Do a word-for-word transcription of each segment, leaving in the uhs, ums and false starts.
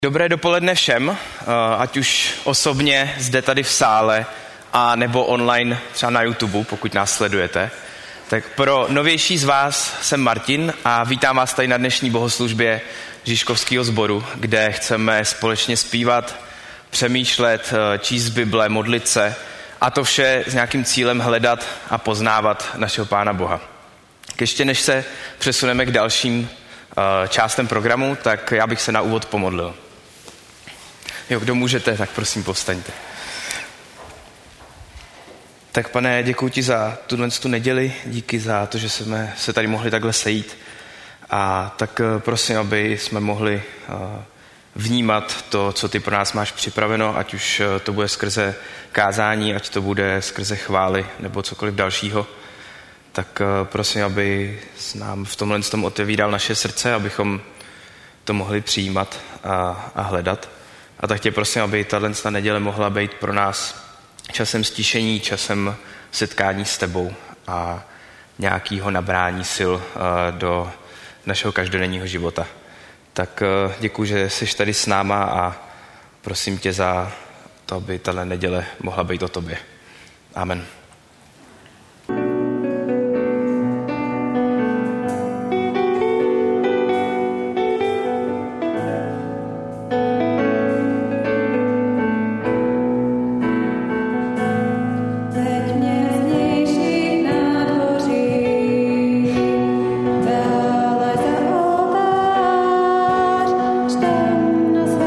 Dobré dopoledne všem, ať už osobně zde tady v sále, a nebo online třeba na YouTube, pokud nás sledujete. Tak pro novější z vás jsem Martin a vítám vás tady na dnešní bohoslužbě Žižkovského sboru, kde chceme společně zpívat, přemýšlet, číst Bible, modlit se a to vše s nějakým cílem hledat a poznávat našeho Pána Boha. Ještě než se přesuneme k dalším částem programu, tak já bych se na úvod pomodlil. Jo, kdo můžete, tak prosím povstaňte. Tak pane, děkuji ti za tuhle tu neděli, díky za to, že jsme se tady mohli takhle sejít. A tak prosím, aby jsme mohli vnímat to, co ty pro nás máš připraveno, ať už to bude skrze kázání, ať to bude skrze chvály nebo cokoliv dalšího. Tak prosím, aby nám v tomhle tom otevíral naše srdce, abychom to mohli přijímat a, a hledat. A tak tě prosím, aby tato neděle mohla být pro nás časem stišení, časem setkání s tebou a nějakého nabrání sil do našeho každodenního života. Tak děkuji, že jsi tady s náma a prosím tě za to, aby tato neděle mohla být o tobě. Amen.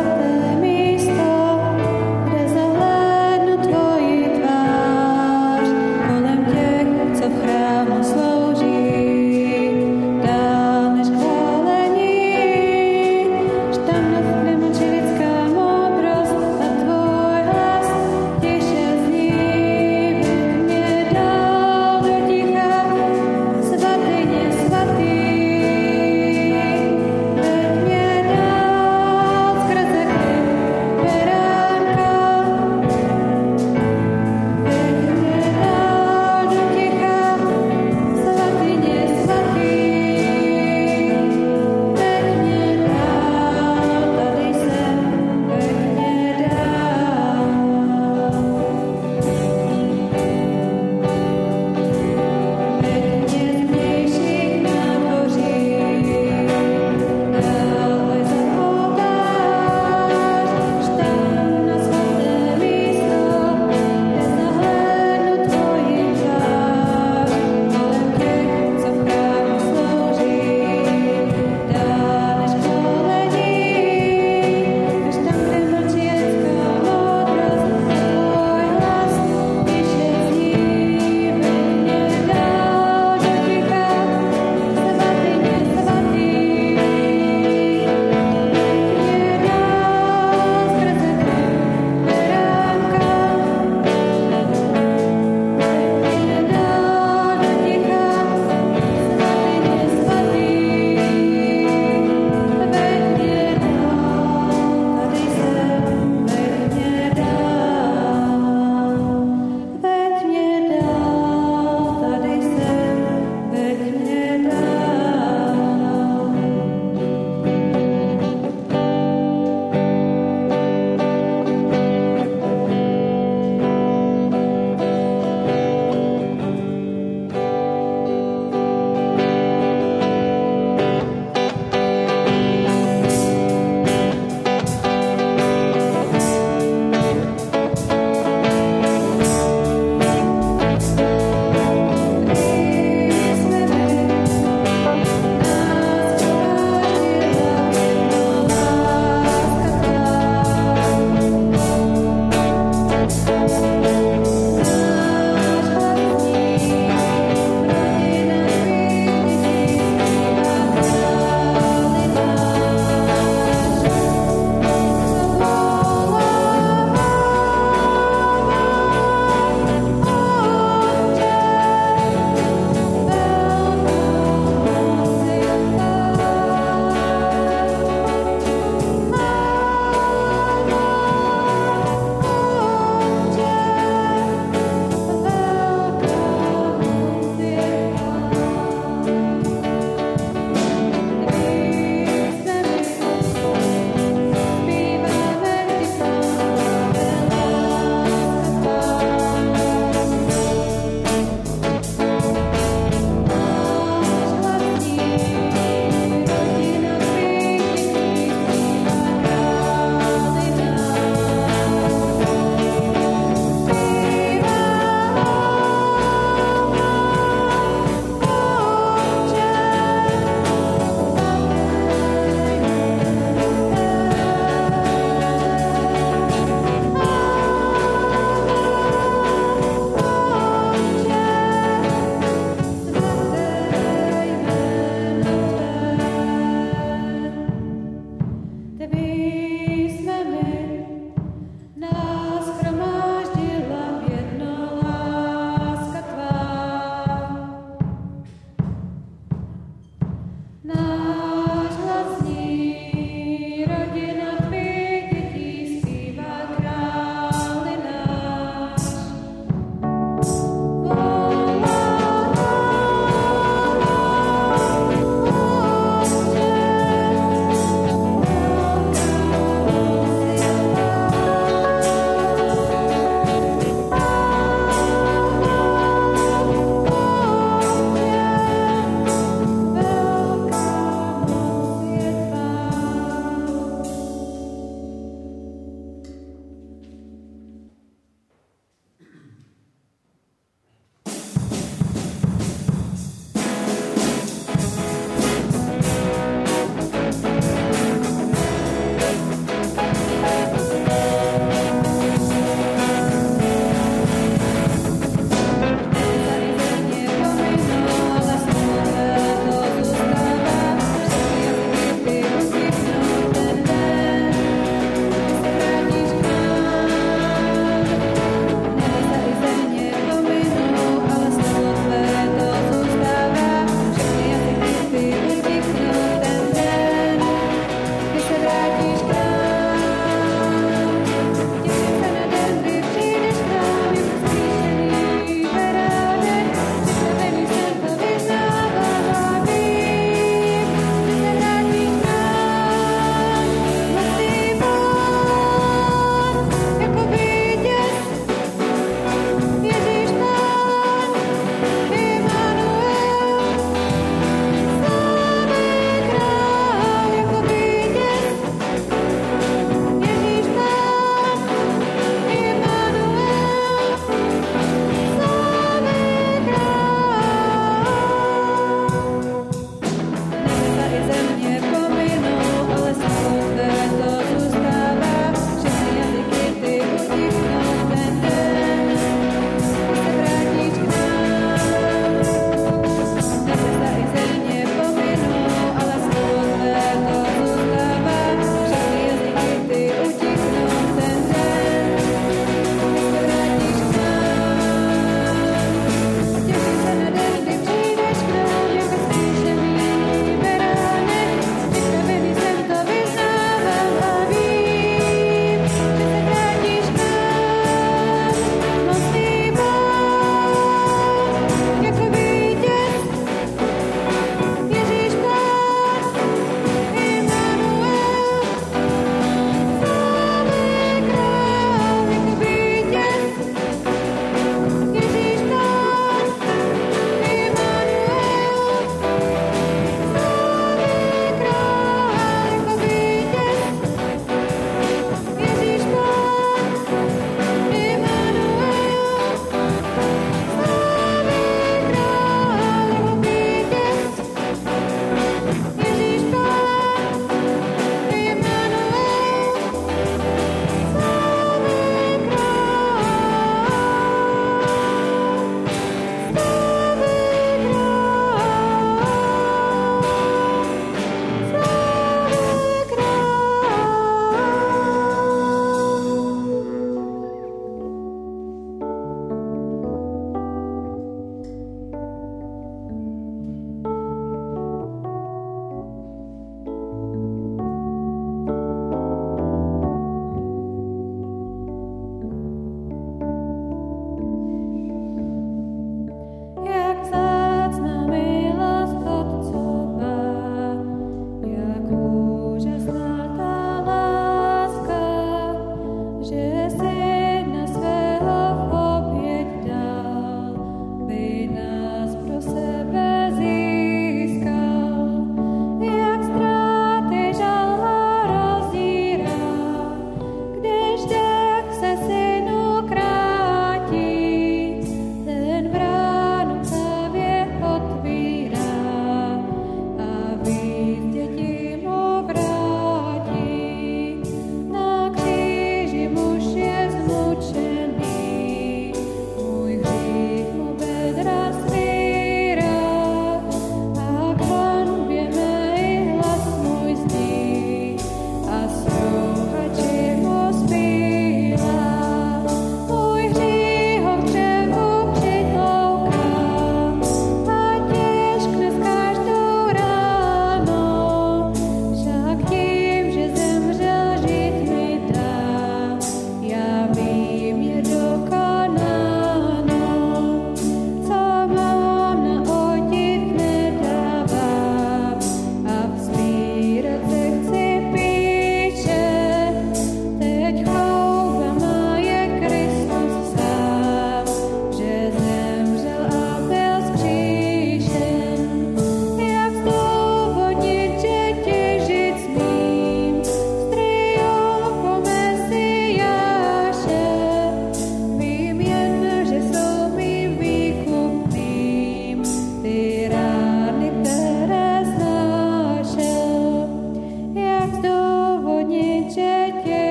Tvoji tvář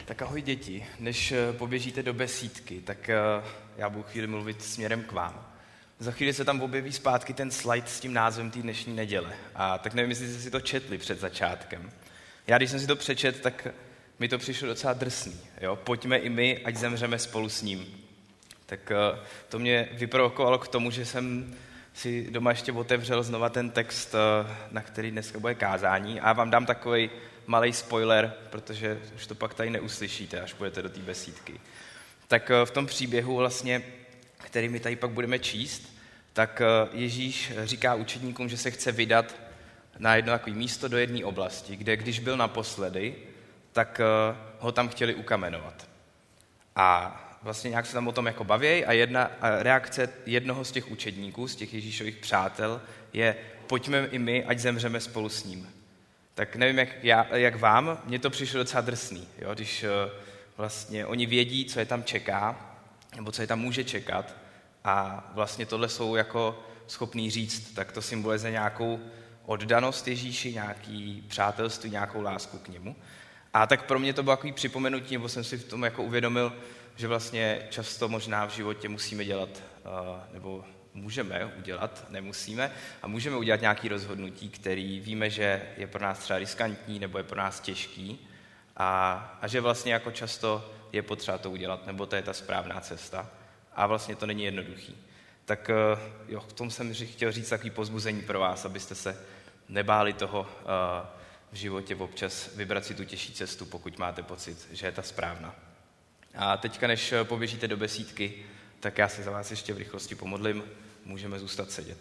Tak ahoj děti, než poběžíte do besídky, tak já budu chvíli mluvit směrem k vám. Za chvíli se tam objeví zpátky ten slide s tím názvem té dnešní neděle. A tak nevím, jestli jste si to četli před začátkem. Já, když jsem si to přečet, tak mi to přišlo docela drsný. Jo? Pojďme i my, ať zemřeme spolu s ním. Tak to mě vyprovokovalo k tomu, že jsem si doma ještě otevřel znova ten text, na který dneska bude kázání. A já vám dám takový malý spoiler, protože už to pak tady neuslyšíte, až půjdete do té besídky. Tak v tom příběhu vlastně, který my tady pak budeme číst, tak Ježíš říká učedníkům, že se chce vydat na jedno takové místo do jedné oblasti, kde když byl naposledy, tak ho tam chtěli ukamenovat. A vlastně nějak se tam o tom jako baví a jedna a reakce jednoho z těch učedníků, z těch Ježíšových přátel, je pojďme i my, ať zemřeme spolu s ním. Tak nevím, jak, já, jak vám, mně to přišlo docela drsný, jo? Když vlastně oni vědí, co je tam čeká, nebo co je tam může čekat a vlastně tohle jsou jako schopný říct, tak to symbolizuje nějakou oddanost Ježíši, nějaký přátelství, nějakou lásku k němu. A tak pro mě to bylo takový připomenutí, nebo jsem si v tom jako uvědomil, že vlastně často možná v životě musíme dělat, nebo můžeme udělat, nemusíme, a můžeme udělat nějaké rozhodnutí, který víme, že je pro nás třeba riskantní, nebo je pro nás těžký, a, a že vlastně jako často je potřeba to udělat, nebo to je ta správná cesta. A vlastně to není jednoduchý. Tak jo, k tomu jsem chtěl říct takový povzbuzení pro vás, abyste se nebáli toho v životě občas vybrat si tu těžší cestu, pokud máte pocit, že je ta správná. A teďka, než poběžíte do besídky, tak já se za vás ještě v rychlosti pomodlím, můžeme zůstat sedět.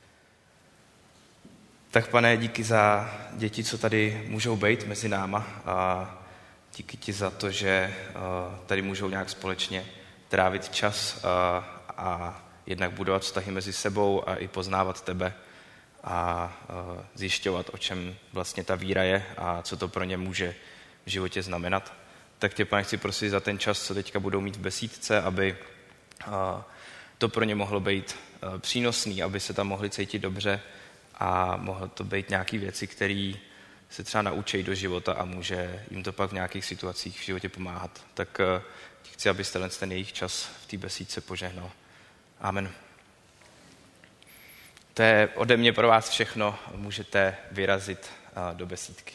Tak Pane, díky za děti, co tady můžou být mezi náma a díky ti za to, že tady můžou nějak společně trávit čas a, a jednak budovat vztahy mezi sebou a i poznávat tebe a zjišťovat, o čem vlastně ta víra je a co to pro ně může v životě znamenat. Tak tě, Pane, chci prosit za ten čas, co teďka budou mít v besídce, aby to pro ně mohlo být přínosný, aby se tam mohli cítit dobře a mohlo to být nějaké věci, které se třeba naučí do života a může jim to pak v nějakých situacích v životě pomáhat. Tak chci, abyste ten jejich čas v té besídce požehnal. Amen. To je ode mě pro vás všechno, můžete vyrazit do besídky.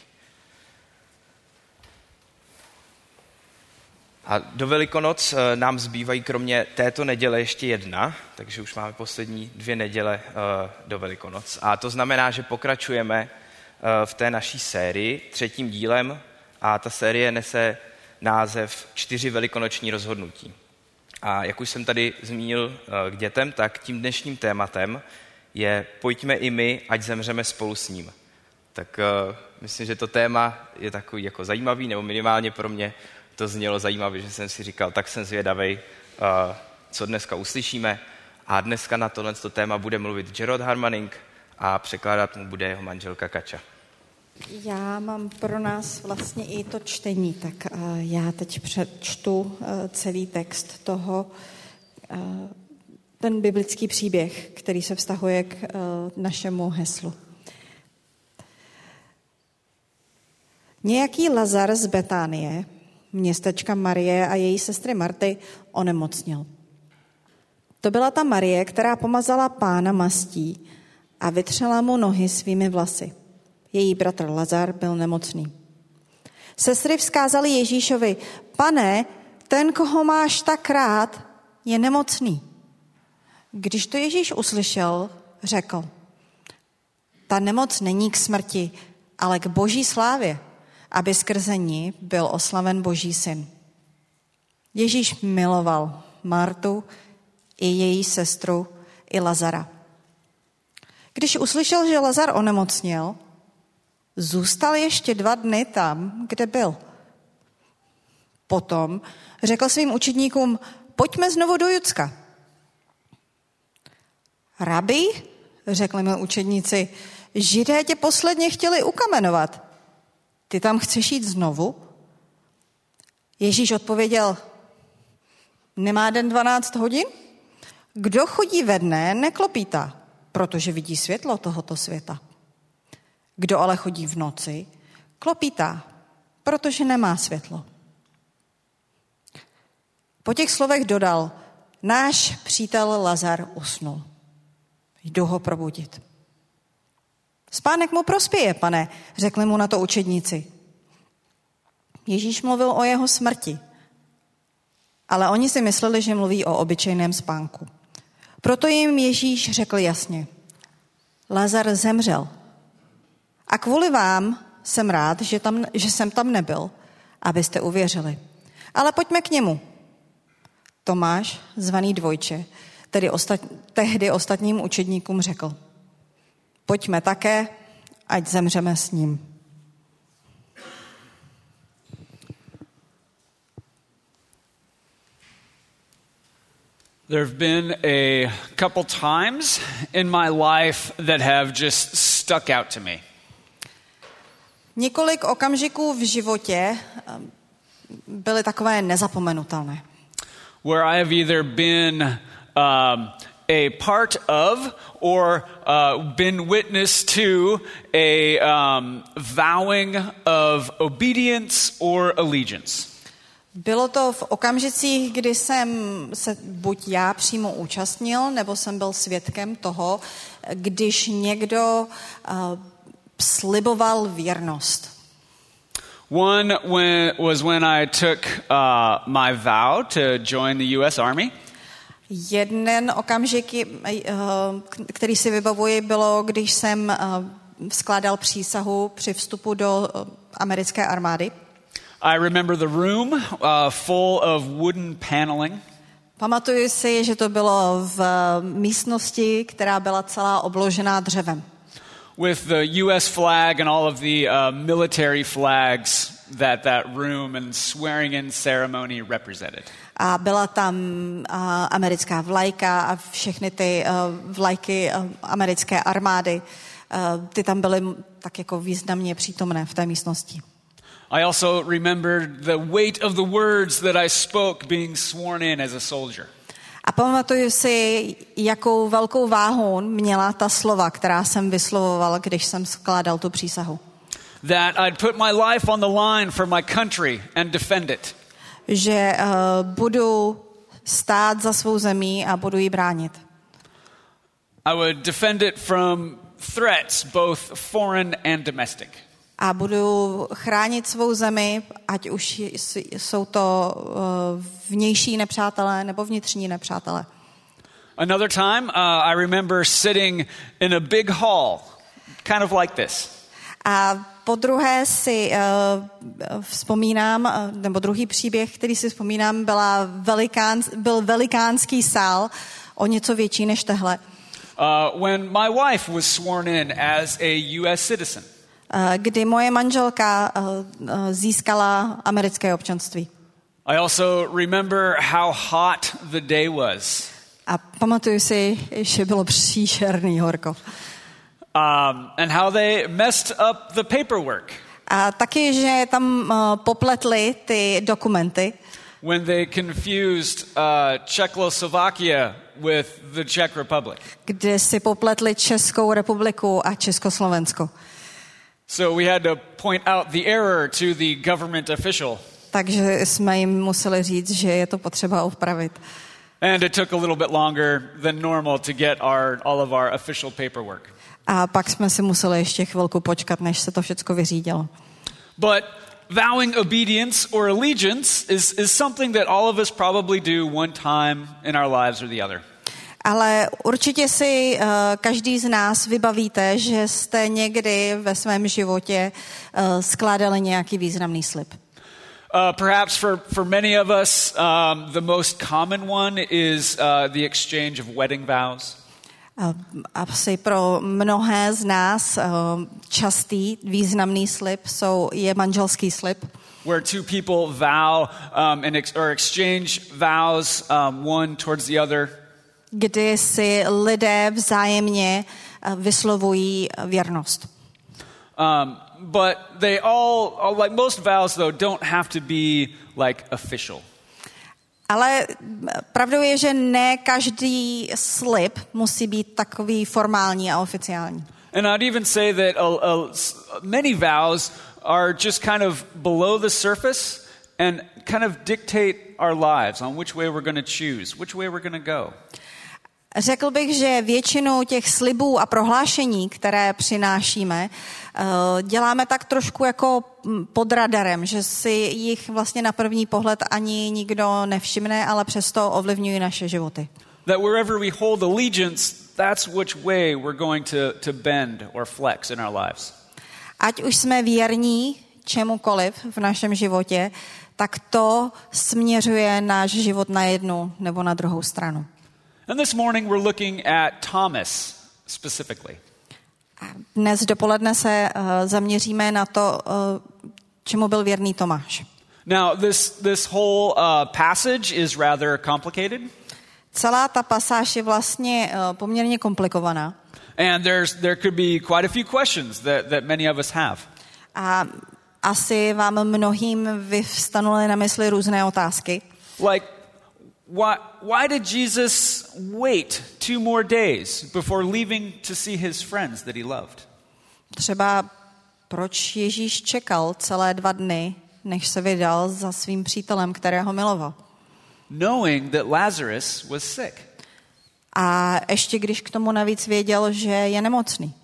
A do Velikonoc nám zbývají kromě této neděle ještě jedna, takže už máme poslední dvě neděle do Velikonoc. A to znamená, že pokračujeme v té naší sérii třetím dílem a ta série nese název Čtyři velikonoční rozhodnutí. A jak už jsem tady zmínil k dětem, tak tím dnešním tématem je pojďme i my, ať zemřeme spolu s ním. Tak uh, myslím, že to téma je takový jako zajímavý, nebo minimálně pro mě to znělo zajímavě, že jsem si říkal, tak jsem zvědavej, uh, co dneska uslyšíme. A dneska na tohle téma bude mluvit Gerard Harmaning a překládat mu bude jeho manželka Kača. Já mám pro nás vlastně i to čtení, tak uh, já teď přečtu uh, celý text toho, uh, ten biblický příběh, který se vztahuje k uh, našemu heslu. Nějaký Lazar z Betánie, městečka Marie a její sestry Marty, onemocněl. To byla ta Marie, která pomazala Pána mastí a vytřela mu nohy svými vlasy. Její bratr Lazar byl nemocný. Sestry vzkázali Ježíšovi, Pane, ten, koho máš tak rád, je nemocný. Když to Ježíš uslyšel, řekl, ta nemoc není k smrti, ale k boží slávě, aby skrze ní byl oslaven boží syn. Ježíš miloval Martu i její sestru i Lazara. Když uslyšel, že Lazar onemocněl, zůstal ještě dva dny tam, kde byl. Potom řekl svým učedníkům, pojďme znovu do Judska. Rabi, řekli mu učedníci, Židé tě posledně chtěli ukamenovat. Ty tam chceš jít znovu? Ježíš odpověděl, nemá den dvanáct hodin? Kdo chodí ve dne, neklopítá, protože vidí světlo tohoto světa. Kdo ale chodí v noci, klopítá, protože nemá světlo. Po těch slovech dodal, náš přítel Lazar usnul. Jdu ho probudit. Spánek mu prospěje, pane, řekli mu na to učedníci. Ježíš mluvil o jeho smrti, ale oni si mysleli, že mluví o obyčejném spánku. Proto jim Ježíš řekl jasně, Lazar zemřel. A kvůli vám jsem rád, že, tam, že jsem tam nebyl, abyste uvěřili. Ale pojďme k němu. Tomáš, zvaný Dvojče, tedy ostat, tehdy ostatním učedníkům řekl, pojďme také, ať zemřeme s ním. There have been a couple times in my life that have just stuck out to me. Několik okamžiků v životě byly takové nezapomenutelné. Where I have either been um, a part of or uh, been witness to a um, vowing of obedience or allegiance. Bylo to v okamžicích, kdy jsem se buď já přímo účastnil, nebo jsem byl svědkem toho, když někdo uh, sliboval věrnost. One when, was when I took uh, my vow to join the U S Army. Jeden okamžik, který si vybavuji, bylo, když jsem skládal přísahu při vstupu do americké armády. I remember the room uh, full of wooden paneling. Pamatuju si, že to bylo v místnosti, která byla celá obložená dřevem. With the U S flag and all of the uh, military flags that that room and swearing in ceremony represented. A byla tam uh, americká vlajka a všechny ty uh, vlajky uh, americké armády, uh, ty tam byly tak jako významně přítomné v té místnosti. I also remembered the weight of the words that I spoke being sworn in as a soldier. A pamatuju si, jakou velkou váhu měla ta slova, která jsem vyslovoval, když jsem skládal tu přísahu. That I'd put my life on the line for my country and defend it. Že uh, budu stát za svou zemí a budu ji bránit. I would defend it from threats, both foreign and domestic. A budu chránit svou zemi, ať už jsou to uh, vnější nepřátelé nebo vnitřní nepřátelé. Another time, uh, I remember sitting in a big hall, kind of like this. A po druhé si uh, vzpomínám, nebo druhý příběh, který si vzpomínám, byla velikán, byl velikánský sál, o něco větší než tehle. Uh, when my wife was sworn in as a U S citizen. Kdy moje manželka získala americké občanství. I also remember how hot the day was. A pamatuju si, že bylo příšerný horko. Um, and how they messed up the paperwork. A taky, že tam popletli ty dokumenty. When they confused uh, Czechoslovakia with the Czech Republic. Kde si popletli Českou republiku a Československo. So we had to point out the error to the government official. Takže jsme jim museli říct, že je to potřeba opravit. And it took a little bit longer than normal to get our all of our official paperwork. A pak jsme si museli ještě chvilku počkat, než se to všechno vyřídilo. But vowing obedience or allegiance is is something that all of us probably do one time in our lives or the other. Ale určitě si uh, každý z nás vybavíte, že jste někdy ve svém životě uh, skládali nějaký významný slib. Uh, perhaps for, for many of us, um, the most common one is uh, the exchange of wedding vows. Uh, asi pro mnohé z nás uh, častý významný slib jsou, je manželský slib. Where two people vow um, and ex- or exchange vows um, one towards the other. Kdy si lidé vzájemně vyslovují věrnost. Um, but they all, like most vows though, don't have to be like official. Ale pravdou je, že ne každý slib musí být takový formální a oficiální. And I'd even say that a, a, many vows are just kind of below the surface and kind of dictate our lives on which way we're going to choose, which way we're going to go. Řekl bych, že většinu těch slibů a prohlášení, které přinášíme, děláme tak trošku jako pod radarem, že si jich vlastně na první pohled ani nikdo nevšimne, ale přesto ovlivňují naše životy. That wherever we hold allegiance, that's which way we're going to, to bend or flex in our lives. Ať už jsme věrní čemukoliv v našem životě, tak to směřuje náš život na jednu nebo na druhou stranu. And this morning we're looking at Thomas specifically. Dnes dopoledne se uh, zaměříme na to, uh, čemu byl věrný Tomáš. Now this this whole uh, passage is rather complicated. Celá ta pasáž je vlastně uh, poměrně komplikovaná. And there's there could be quite a few questions that that many of us have. A asi vám mnohým vyvstanuly na mysli různé otázky. Like Why, why did Jesus wait two more days before leaving to see his friends that he loved? Třeba proč Ježíš čekal celé dva dny, než se vydal za svým přítelem, kterého miloval? Knowing that Lazarus was sick. A ještě když k tomu navíc věděl, že je nemocný.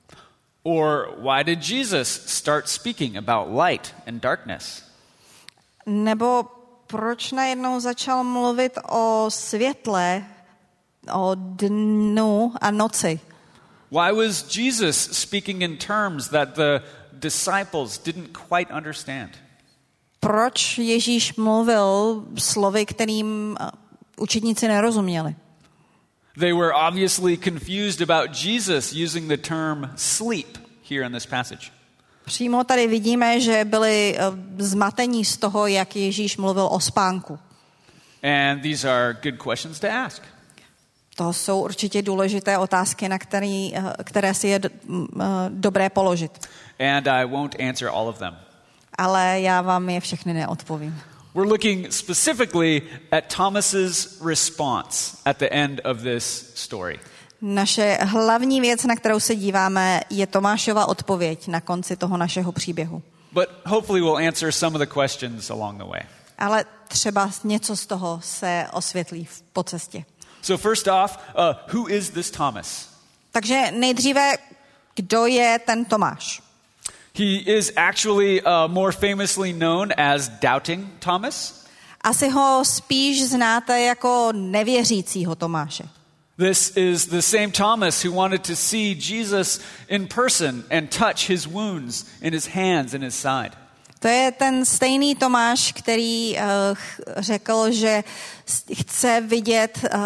Or why did Jesus start speaking about light and darkness? Nebo proč najednou začal mluvit o světle, o dnu a noci? Why was Jesus speaking in terms that the disciples didn't quite understand? Proč Ježíš mluvil slovy, kterým učedníci nerozuměli? They were obviously confused about Jesus using the term sleep here in this passage. Přímo tady vidíme, že byli zmatení z toho, jak Ježíš mluvil o spánku. And these are good questions to ask. To jsou určitě důležité otázky, na který, které si je dobré položit. And I won't answer all of them. Ale já vám je všechny neodpovím. We're looking specifically at Thomas's response at the end of this story. Naše hlavní věc, na kterou se díváme, je Tomášova odpověď na konci toho našeho příběhu. But hopefully we'll answer some of the questions along the way. Ale třeba něco z toho se osvětlí po cestě. So first off, uh, who is this Thomas? Takže nejdříve, kdo je ten Tomáš? He is actually uh, more famously known as Doubting Thomas. Asi ho spíš znáte jako nevěřícího Tomáše. This is the same Thomas who wanted to see Jesus in person and touch his wounds in his hands and his side. To je ten stejný Tomáš, který uh, řekl, že chce vidět uh,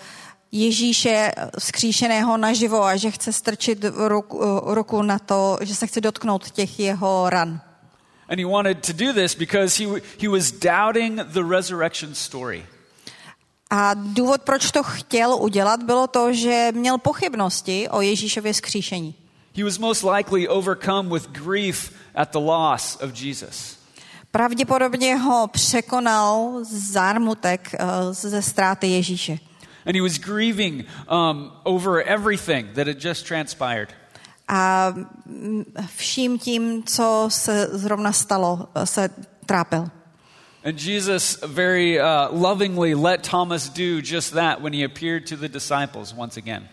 Ježíše vzkříšeného naživo a že chce strčit ruku, uh, ruku na to, že se chce dotknout těch jeho ran. And he wanted to do this because he he was doubting the resurrection story. A důvod, proč to chtěl udělat, bylo to, že měl pochybnosti o Ježíšově vzkříšení. He was most likely overcome with grief at the loss of Jesus. Pravděpodobně ho překonal zármutek uh, ze ztráty Ježíše. And he was grieving um, over everything that had just transpired. A vším tím, co se zrovna stalo, se trápil. And Jesus very uh, lovingly let Thomas do just that when he appeared to the disciples once again.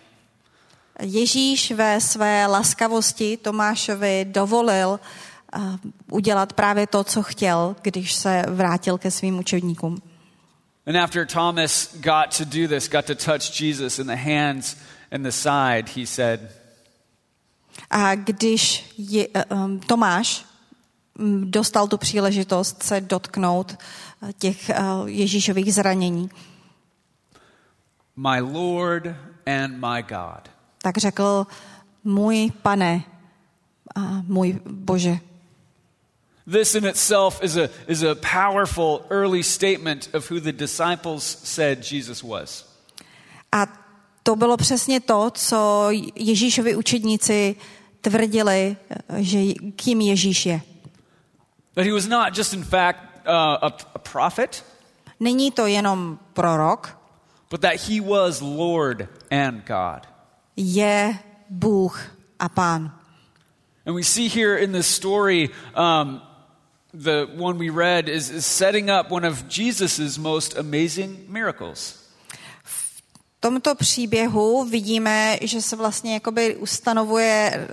Ježíš ve své laskavosti Tomášovi dovolil uh, udělat právě to, co chtěl, když se vrátil ke svým učedníkům. And after Thomas got to do this, got to touch Jesus in the hands and the side, he said, a když je, um, Tomáš dostal tu příležitost se dotknout těch uh, Ježíšových zranění, My Lord and my God. tak řekl, můj Pane a můj Bože. This in itself is a, is a powerful early statement of who the disciples said Jesus was. A to bylo přesně to, co Ježíšovi učedníci tvrdili, že kým Ježíš je. That he was not just in fact uh, a, a prophet, Není to jenom prorok, but that he was Lord and God. Je Bůh a Pán. And we see here in this story um, the one we read is, is setting up one of Jesus's most amazing miracles. V tomto příběhu vidíme, že se vlastně jakoby ustanovuje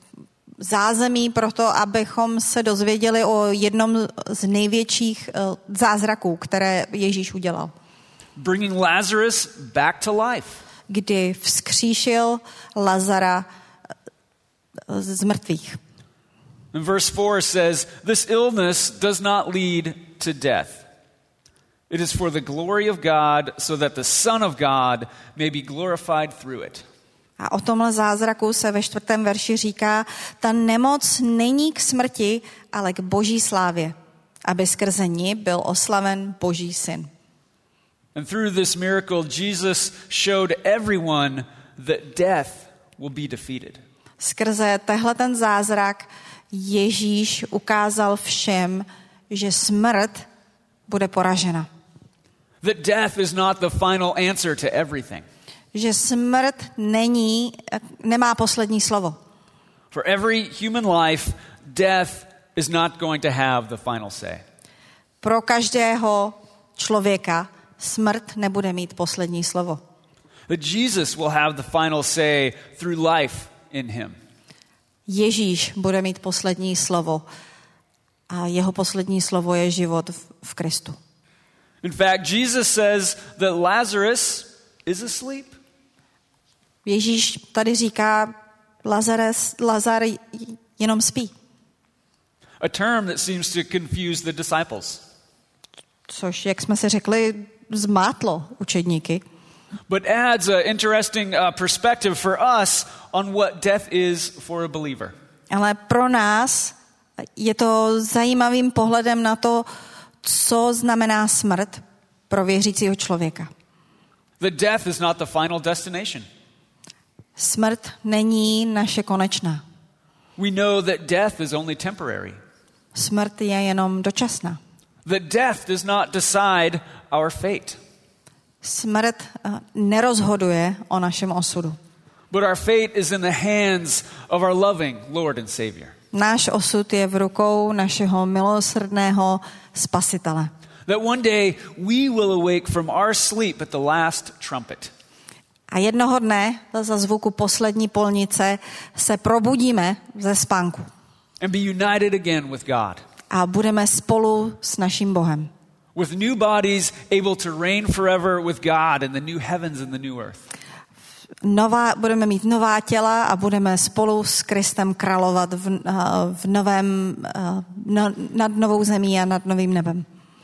zázemí pro to, abychom se dozvěděli o jednom z největších zázraků, které Ježíš udělal. Bringing Lazarus back to life. Kdy vzkříšil Lazara z mrtvých. And verse four says, this illness does not lead to death. It is for the glory of God, so that the Son of God may be glorified through it. A o tomhle zázraku se ve čtvrtém verši říká, ta nemoc není k smrti, ale k boží slávě, aby skrze ní byl oslaven boží syn. And through this miracle, Jesus showed everyone that death will be defeated. Skrze tehle ten zázrak Ježíš ukázal všem, že smrt bude poražena. That death is not the final answer to everything. Že smrt není, nemá poslední slovo. For every human life, death is not going to have the final say. Pro každého člověka smrt nebude mít poslední slovo. That Jesus will have the final say through life in him. Ježíš bude mít poslední slovo a jeho poslední slovo je život v, v Kristu. In fact, Jesus says that Lazarus is asleep. Ježíš tady říká, Lazarus, Lazar jenom spí. A term that seems to confuse the disciples. Což, jak jsme si řekli, zmátlo učedníky. But adds an interesting uh, perspective for us on what death is for a believer. Ale pro nás je to zajímavým pohledem na to, co znamená smrt pro věřícího člověka. That death is not the final destination. Smrt není naše konečná. We know that death is only temporary. Smrt je jenom dočasná. That death does not decide our fate. Smrt nerozhoduje o našem osudu. But our fate is in the hands of our loving Lord and Savior. Náš osud je v rukou našeho milosrdného Spasitele. That one day we will awake from our sleep at the last trumpet. A jednoho dne za zvuku poslední polnice se probudíme ze spánku. And be united again with God. A budeme spolu s naším Bohem. With new bodies able to reign forever with God in the new heavens and the new earth. Nová, budeme mít nová těla a budeme spolu s Kristem královat v, v novém, no, nad novou zemí a nad novým nebem.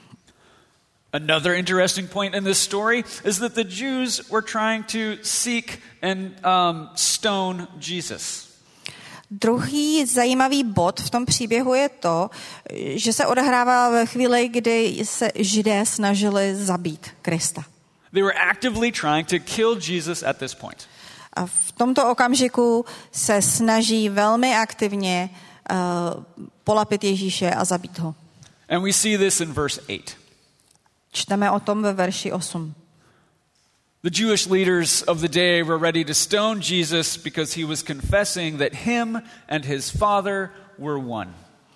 Another interesting point in this story is that the Jews were trying to seek and um, stone Jesus. Druhý zajímavý bod v tom příběhu je to, že se odehrává ve chvíli, kdy se Židé snažili zabít Krista. They were actively trying to kill Jesus at this point. A v tomto okamžiku se snaží velmi aktivně uh, polapit Ježíše a zabít ho. And we see this in verse eight. Čteme o tom ve verši osm. The Jewish leaders of the day were ready to stone Jesus because he was confessing that him and his father were one.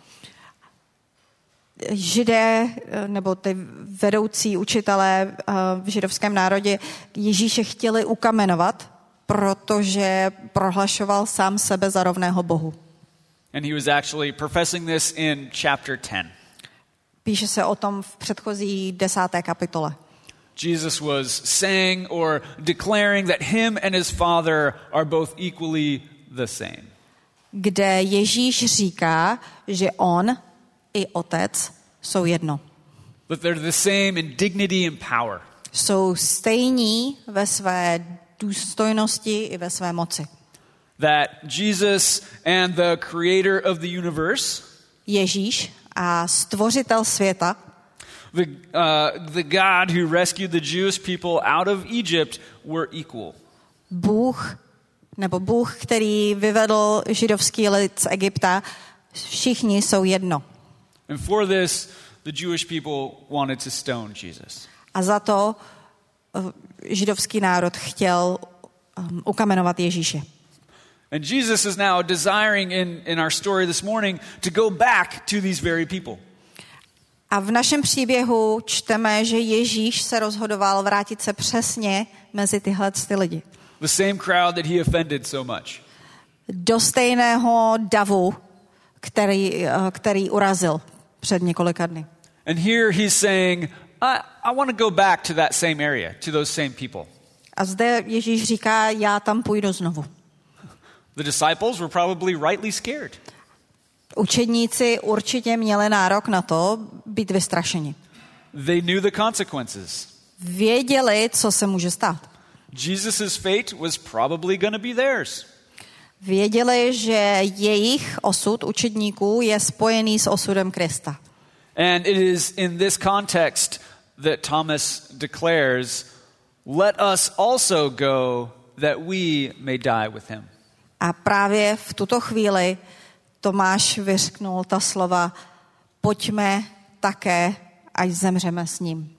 Židé, nebo ty vedoucí učitelé v židovském národě Ježíše chtěli ukamenovat, protože prohlašoval sám sebe za rovného Bohu. And he was actually professing this in chapter ten. Píše se o tom v předchozí desáté kapitole. Jesus was saying or declaring that him and his father are both equally the same. Kde Ježíš říká, že on i otec jsou jedno. That they're the same in dignity and power. Jsou stejní ve své důstojnosti i ve své moci. That Jesus and the creator of the universe, Ježíš a stvořitel světa, the, uh, the God who rescued the Jewish people out of Egypt, were equal. Bůh, nebo Bůh, který vyvedl židovský lid z Egypta, všichni jsou jedno. And for this, the Jewish people wanted to stone Jesus. A za to uh, židovský národ chtěl um, ukamenovat Ježíše. And Jesus is now desiring in, in our story this morning to go back to these very people. A v našem příběhu čteme, že Ježíš se rozhodoval vrátit se přesně mezi tyhle ty lidi. The same crowd that he offended so much. Do stejného davu, který, který urazil před několika dny. And here he's saying, I, I want to go back to that same area, to those same people. A zde Ježíš říká, já tam půjdu znovu. The disciples were probably rightly scared. Učedníci určitě měli nárok na to být vystrašeni. They knew the consequences. Věděli, co se může stát. Jesus' fate was probably going to be theirs. Věděli, že jejich osud učedníků je spojený s osudem Krista. And it is in this context that Thomas declares, let us also go that we may die with him. A právě v tuto chvíli Tomáš vyřknul ta slova, pojďme také, až zemřeme s ním.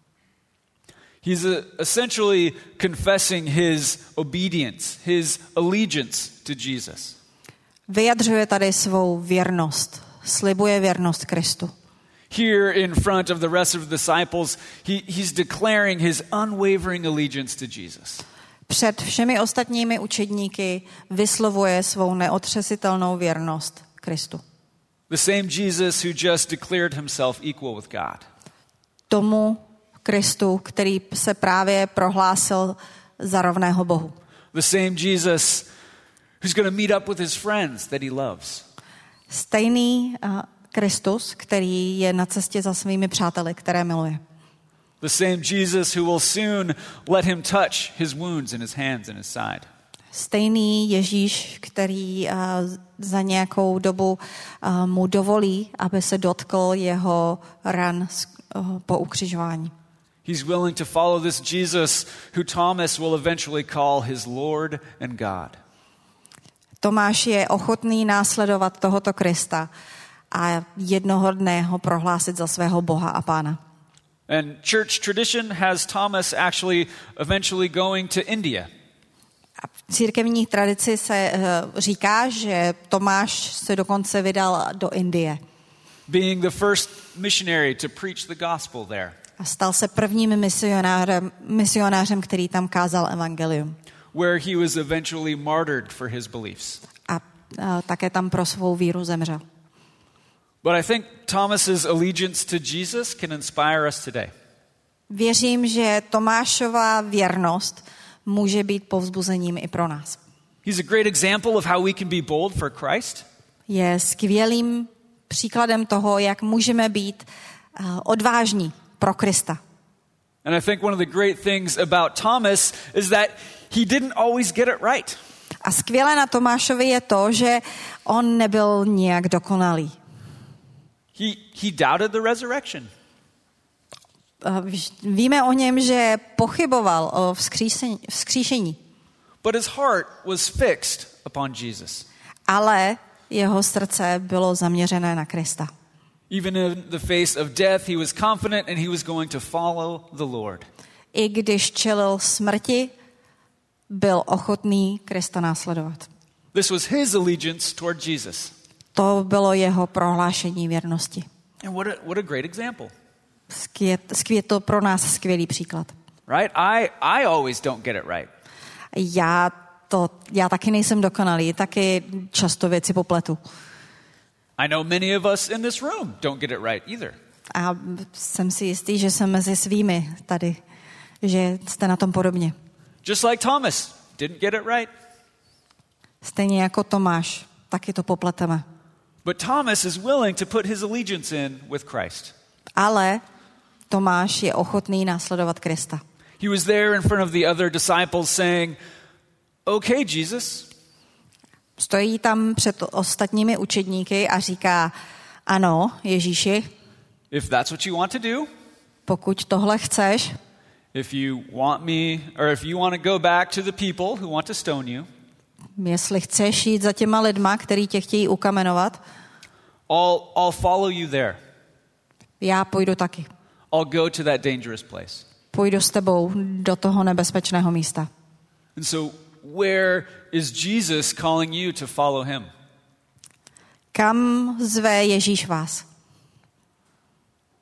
He's essentially confessing his obedience, his allegiance to Jesus. Vyjadřuje tady svou věrnost, slibuje věrnost Kristu. Here in front of the rest of the disciples, he, he's declaring his unwavering allegiance to Jesus. Před všemi ostatními učedníky vyslovuje svou neotřesitelnou věrnost Kristu. The same Jesus who just declared himself equal with God. Tomu Kristu, který se právě prohlásil za rovného Bohu. The same Jesus who's going to meet up with his friends that he loves. Stejný uh, Kristus, který je na cestě za svými přáteli, které miluje. The same Jesus who will soon let him touch his wounds in his hands and his side. Stejný Ježíš, který uh, za nějakou dobu uh, mu dovolí, aby se dotkl jeho ran uh, po ukřižování. He's willing to follow this Jesus who Thomas will eventually call his Lord and God. Tomáš je ochotný následovat tohoto Krista a jednoho dne ho prohlásit za svého Boha a Pána. And church tradition has Thomas actually eventually going to India. A v církevní tradici se uh, říká, že Tomáš se dokonce vydal do Indie. Being the first missionary to preach the gospel there. A stal se prvním misionářem, misionářem, který tam kázal evangelium. Where he was eventually martyred for his beliefs. A uh, také tam pro svou víru zemřel. But I think Thomas's allegiance to Jesus can inspire us today. Věřím, že Tomášova věrnost může být povzbuzením i pro nás. He's a great example of how we can be bold for Christ. Je skvělým příkladem toho, jak můžeme být uh, odvážní pro Krista. And I think one of the great things about Thomas is that he didn't always get it right. A skvělé na Tomášovi je to, že on nebyl nijak dokonalý. He, he doubted the resurrection. Víme o něm, že pochyboval o vzkříšení, vzkříšení. But his heart was fixed upon Jesus. Ale jeho srdce bylo zaměřené na Krista. Even in the face of death, he was confident and he was going to follow the Lord. I když čelil smrti, byl ochotný Krista následovat. This was his allegiance toward Jesus. To bylo jeho prohlášení věrnosti. And what a, what a great example. Je to pro nás skvělý příklad. Right? I, I always don't get it right. Já, to, já taky nejsem dokonalý, taky často věci popletu. I know many of us in this room don't get it right either. A jsem si jistý, že jsem mezi svými tady, že jste na tom podobně. Just like Thomas didn't get it right. Stejně jako Tomáš, taky to popleteme. But Thomas is willing to put his allegiance in with Christ. Ale Tomáš je ochotný následovat Krista. He was there in front of the other disciples saying, "Okay, Jesus." Stojí tam před ostatními učedníky a říká, ano, Ježíši, if that's what you want to do, pokud tohle chceš, if you want me, or if you want to go back to the people who want to stone you, jestli chceš jít za těma lidma, který tě chtějí ukamenovat, I'll, I'll follow you there. Já půjdu taky. I'll go to that dangerous place. Půjdu s tebou do toho nebezpečného místa. And so where is Jesus calling you to follow him? Kam zve Ježíš vás?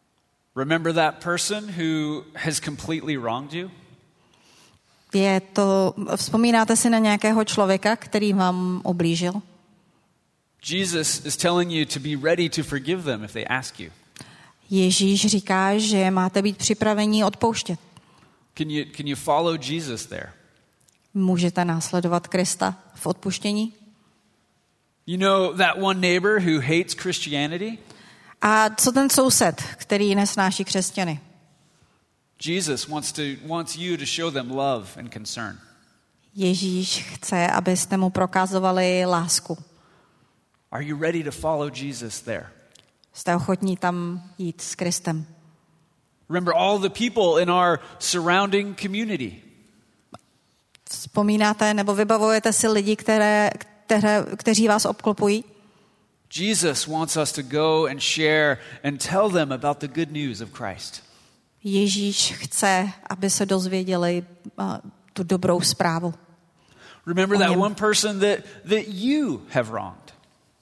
Remember that person who has completely wronged you? Je to, vzpomínáte si na nějakého člověka, který vám ublížil? Jesus is telling you to be ready to forgive them if they ask you. Ježíš říká, že máte být připraveni odpouštět. Can you, can you follow Jesus there? Můžete následovat Krista v odpuštění? You know that one neighbor who hates Christianity? A co ten soused, který nesnáší křesťany? Jesus wants to wants you to show them love and concern. Ježíš chce, abyste mu prokazovali lásku. Are you ready to follow Jesus there? Jste ochotní tam jít s Kristem? Remember all the people in our surrounding community. Vzpomínáte nebo vybavujete si lidi, které, které, kteří vás obklopují? Jesus wants us to go and share and tell them about the good news of Christ. Ježíš chce, aby se dozvěděli uh, tu dobrou zprávu. Remember that one person that, that you have wronged.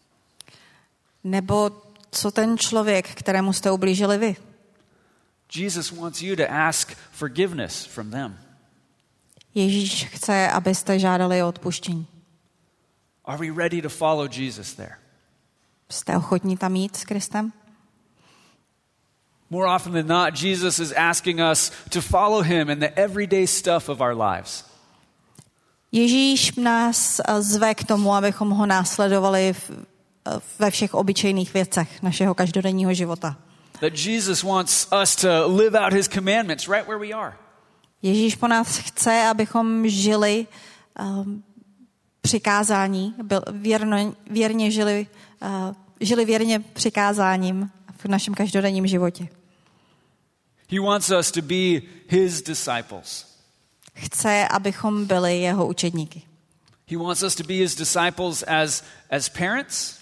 Nebo co ten člověk, kterému jste ublížili vy? Jesus wants you to ask forgiveness from them. Ježíš chce, abyste žádali o odpuštění. Are we ready to follow Jesus there? Jste ochotní tam jít s Kristem? More often than not, Jesus is asking us to follow him in the everyday stuff of our lives. Ježíš nás zve k tomu, abychom ho následovali v, ve všech obyčejných věcech našeho každodenního života. That Jesus wants us to live out his commandments right where we are. Ježíš po nás chce, abychom žili um, přikázání, byl, věrno, věrně žili, uh, žili věrně přikázáním v našem každodenním životě. He wants us to be his disciples. Chce, abychom byli jeho učedníky. He wants us to be his disciples as, as parents,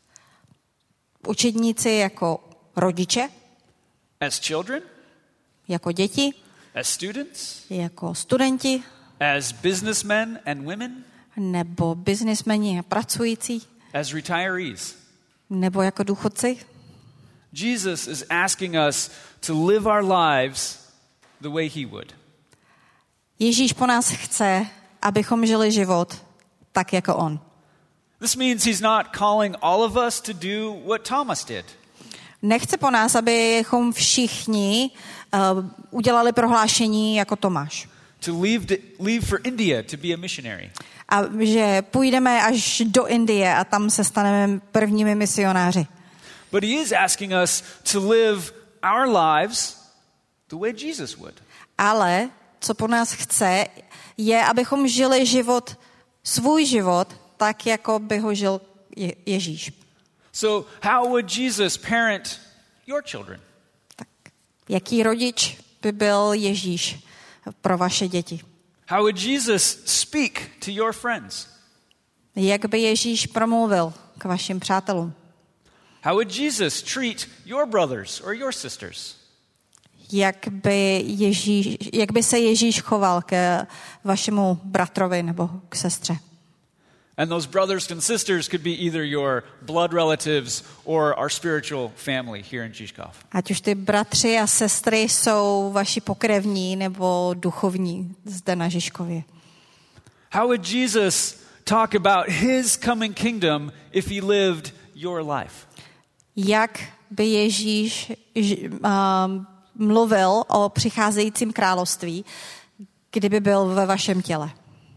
Učedníci jako rodiče, as children, jako děti, as students, jako studenti, as businessmen and women, nebo biznismeni a pracující, as retirees. nebo jako důchodci. Jesus is asking us to live our lives the way he would. Ježíš po nás chce, abychom žili život tak, jako on. This means he's not calling all of us to do what Thomas did. Nechce po nás, abychom všichni uh, udělali prohlášení jako Tomáš. To leave, the, leave for India to be a missionary. A že půjdeme až do Indie a tam se staneme prvními misionáři. But he is asking us to live our lives the way Jesus would. Ale co po nás chce, je, abychom žili život, svůj život, tak, jako by ho žil Je- Ježíš. So how would Jesus parent your children? Tak, jaký rodič by byl Ježíš pro vaše děti? How would Jesus speak to your friends? Jak by Ježíš promluvil k vašim přátelům? How would Jesus treat your brothers or your sisters? Jak by, Ježíš, jak by se Ježíš choval k vašemu bratrovi nebo k sestře? And those brothers and sisters could be either your blood relatives or our spiritual family here in Žižkov. Ať už ty bratři a sestry jsou vaši pokrevní nebo duchovní zde na Žižkově. How would Jesus talk about his coming kingdom if he lived your life? Jak by Ježíš um, mluvil o přicházejícím království, kdyby byl ve vašem těle?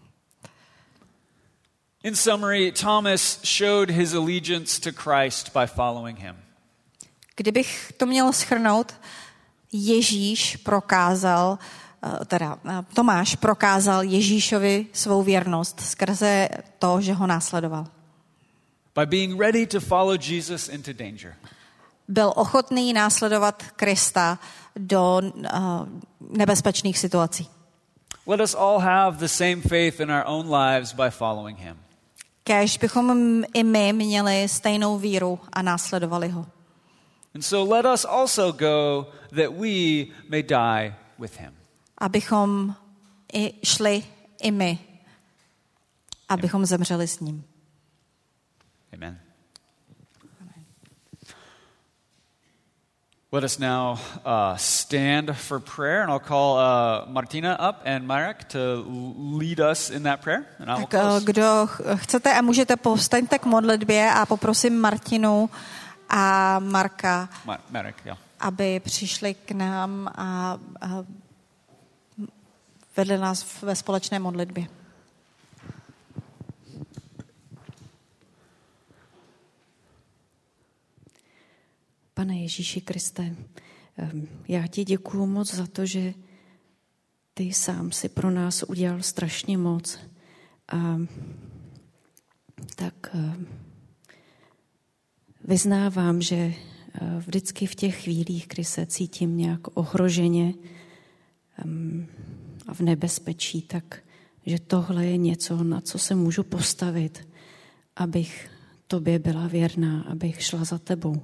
In summary, Thomas showed his allegiance to Christ by following him. Kdybych to měl shrnout, Ježíš prokázal, teda Tomáš prokázal Ježíšovi svou věrnost skrze to, že ho následoval. By being ready to follow Jesus into danger. Byl ochotný následovat Krista do uh, nebezpečných situací. Let us all have the same faith in our own lives by following him. Kéž bychom i my měli stejnou víru a následovali ho. And so let us also go that we may die with him. Abychom i šli i my, abychom zemřeli s ním. Amen. Let us now uh, stand for prayer, and I'll call uh, Martina up and Marek to lead us in that prayer. And I will Tak close. kdo chcete a můžete, povstaňte k modlitbě a poprosím Martinu a Marka, Ma- Marek, yeah. aby přišli k nám a, a vedli nás ve společné modlitbě. Pane Ježíši Kriste, já ti děkuju moc za to, že ty sám si pro nás udělal strašně moc. A tak vyznávám, že vždycky v těch chvílích, kdy se cítím nějak ohroženě a v nebezpečí, tak že tohle je něco, na co se můžu postavit, abych tobě byla věrná, abych šla za tebou.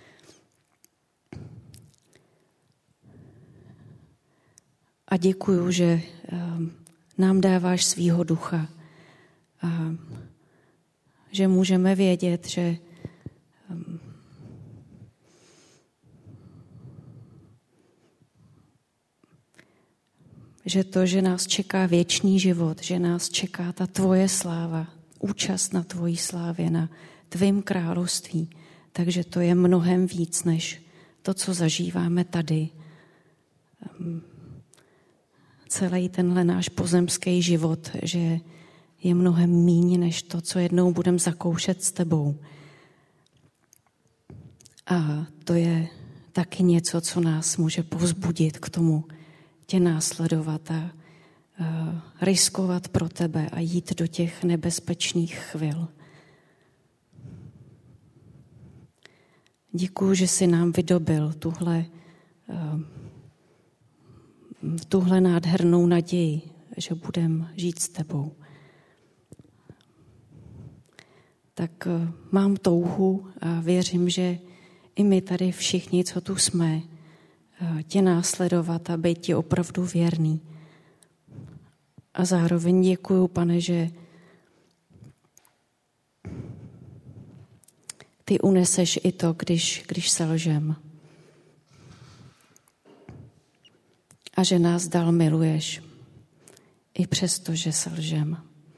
A děkuju, že nám dáváš svýho ducha a že můžeme vědět, že že to, že nás čeká věčný život, že nás čeká ta tvoje sláva, účast na tvojí slávě, na tvým království, takže to je mnohem víc, než to, co zažíváme tady. Celý tenhle náš pozemský život, že je mnohem míň, než to, co jednou budeme zakoušet s tebou. A to je taky něco, co nás může povzbudit k tomu tě následovat a, a riskovat pro tebe a jít do těch nebezpečných chvil. Děkuju, že jsi nám vydobil tuhle, tuhle nádhernou naději, že budeme žít s tebou. Tak mám touhu a věřím, že i my tady všichni, co tu jsme, tě následovat a být ti opravdu věrný. A zároveň děkuju, Pane, že ty uneseš i to, když, když selžem. A že nás dál miluješ, i přesto, že selžem.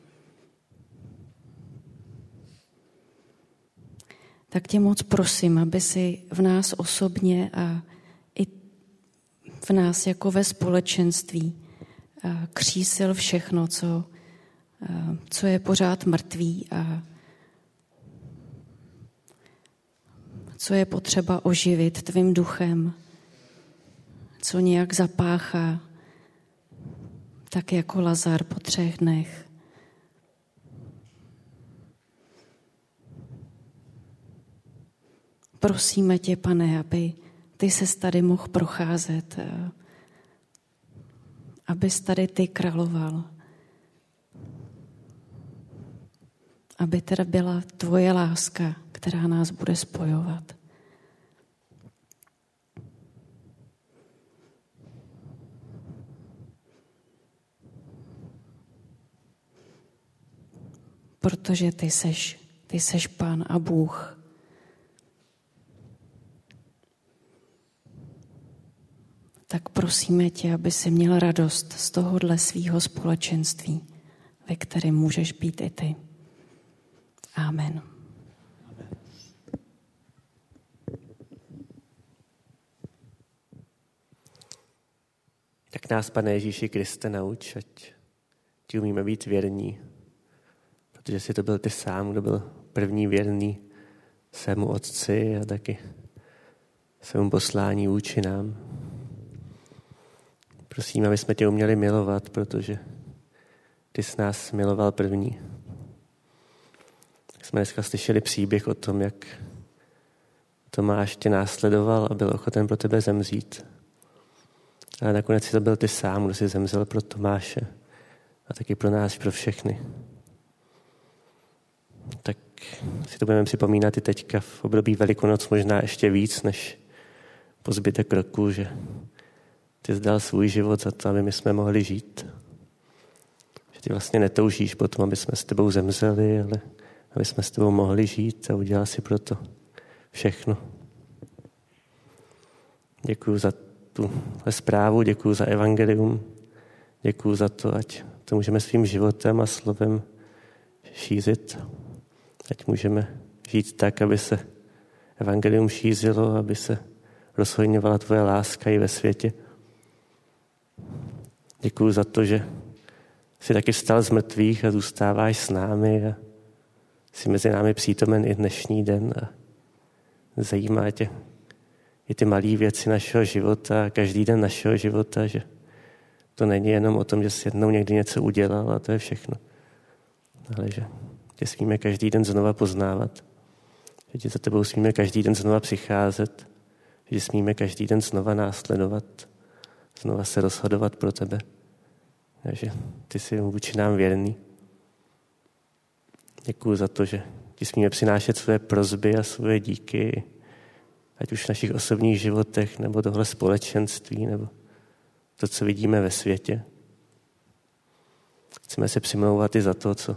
Tak tě moc prosím, aby si v nás osobně a i v nás jako ve společenství křísil všechno, co, co je pořád mrtvý a co je potřeba oživit tvým duchem, co nějak zapáchá, tak jako Lazar po třech dnech. Prosíme tě, Pane, aby ty ses tady mohl procházet, abys tady ty královal, aby teda byla tvoje láska, která nás bude spojovat. Protože ty seš, ty seš Pán a Bůh. Tak prosíme tě, aby si měl radost z tohohle svýho společenství, ve kterém můžeš být i ty. Amen. Tak nás, Pane Ježíši Kriste, nauč, ať ti umíme být věrní, protože jsi to byl ty sám, kdo byl první věrný svému Otci a taky svému poslání vůči nám. Prosím, aby jsme tě uměli milovat, protože ty jsi nás miloval první. Jsme dneska slyšeli příběh o tom, jak Tomáš tě následoval a byl ochoten pro tebe zemřít. Ale nakonec si to byl ty sám, kdo si zemřel pro Tomáše a taky pro nás, pro všechny. Tak si to budeme připomínat i teďka v období Velikonoc možná ještě víc, než po zbytek roku, že ty jsi dal svůj život za to, aby my jsme mohli žít. Že ty vlastně netoužíš potom, aby jsme s tebou zemřeli, ale aby jsme s tebou mohli žít a udělal si proto všechno. Děkuju za tuhle zprávu, děkuju za evangelium, děkuju za to, ať to můžeme svým životem a slovem šířit. Ať můžeme žít tak, aby se evangelium šířilo, aby se rozhojňovala tvoje láska i ve světě. Děkuju za to, že jsi taky vstal z mrtvých a zůstáváš s námi a jsi mezi námi přítomen i dnešní den a zajímá tě i ty malé věci našeho života, každý den našeho života, že to není jenom o tom, že jsi jednou někdy něco udělal a to je všechno. Ale že tě smíme každý den znova poznávat, že tě za tebou smíme každý den znova přicházet, že smíme každý den znova následovat, znova se rozhodovat pro tebe. Takže ty jsi vůči nám věrný. Děkuju za to, že ti smíme přinášet své prosby a své díky, ať už v našich osobních životech, nebo tohle společenství, nebo to, co vidíme ve světě. Chceme se přimlouvat i za to, co